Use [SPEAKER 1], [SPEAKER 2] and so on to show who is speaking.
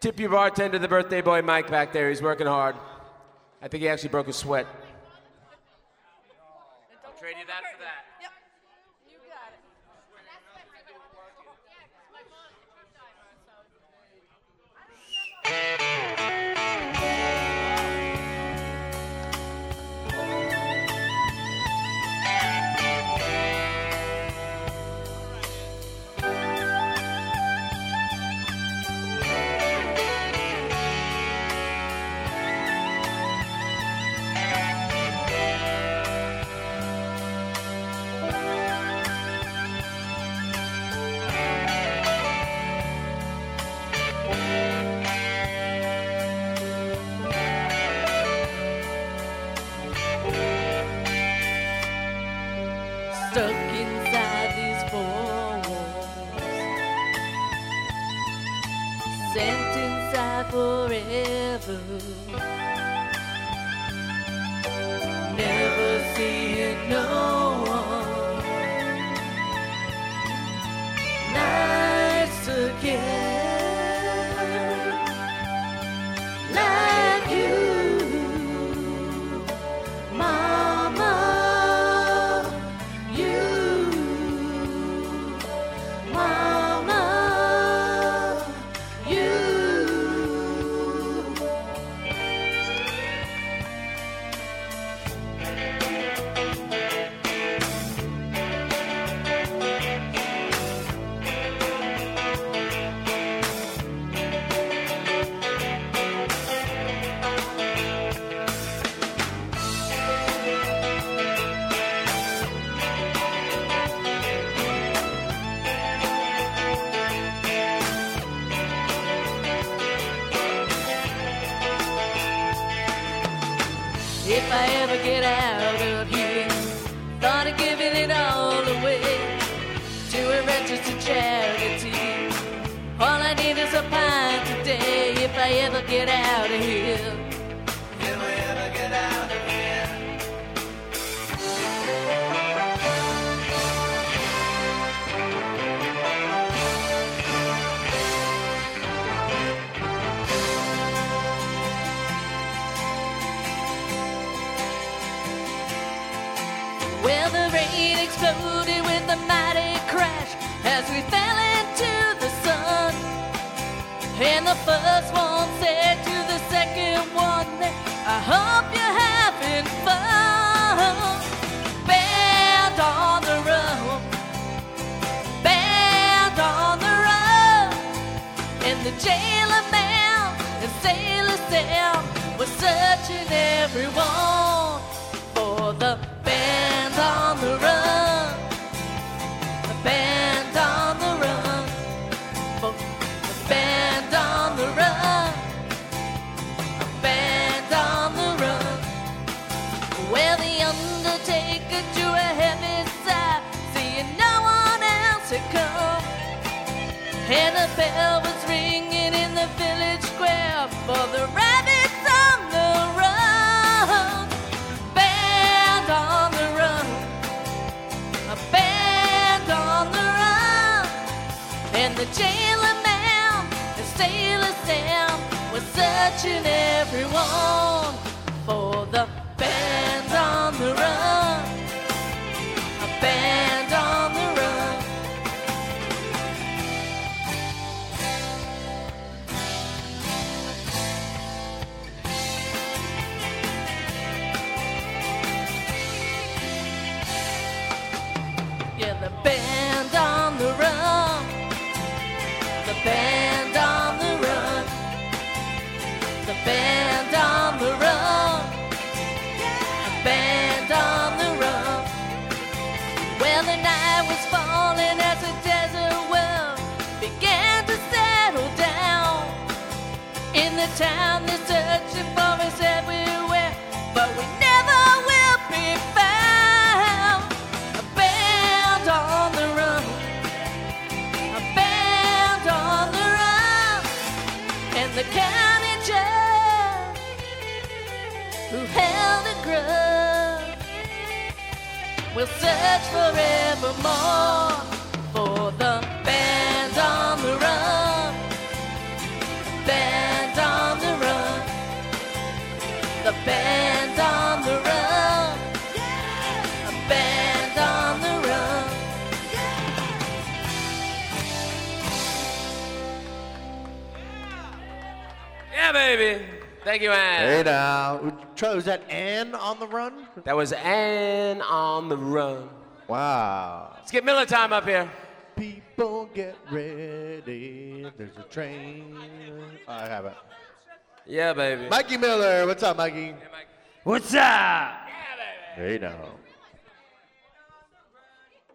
[SPEAKER 1] Tip your bartender, the birthday boy Mike back there. He's working hard. I think he actually broke a sweat. I'll trade you that for that.
[SPEAKER 2] Yep. You got it. Stuck inside these four walls, sent inside forever, never seeing no one nice again like you, Mama. If I ever get out of here, thought of giving it all away to a registered charity. All I need is a pint today. If I ever get out of here, if I ever get out of here. Well, the rain exploded with a mighty crash as we fell into the sun. And the first one said to the second one, I hope you're having fun. Band on the run, band on the run. And the jailer man and sailor Sam were searching everyone for the band on the run, the band on the run, the band on the run, the band on the run. Well, the undertaker drew a heavy sigh, seeing no one else had come, and a bell was ringing in the village square for the rabbits on the run. On the run, a band on the run, and the jailer man and sailor Sam was searching everyone for the band on the run, a band on the run. Yeah, the band on the run, the band on the run, the band on the run, a band on the run. Well, the night was falling as the desert world began to settle down. In the town they're searching for us everywhere, but we never will be found. A band on the run, a band on the run, and the county judge who held a grudge will search forevermore for the band on the run, band band on the run. A band on the run.
[SPEAKER 1] Yeah, baby. Thank you, Ann.
[SPEAKER 3] Hey now. Charlie, was that Ann on the run?
[SPEAKER 1] That was Ann on the run.
[SPEAKER 3] Wow.
[SPEAKER 1] Let's get Miller time up here.
[SPEAKER 3] People get ready. There's a train. I have it.
[SPEAKER 1] Yeah, baby.
[SPEAKER 3] Mikey Miller. What's up, Mikey?
[SPEAKER 1] What's up?
[SPEAKER 3] Hey now.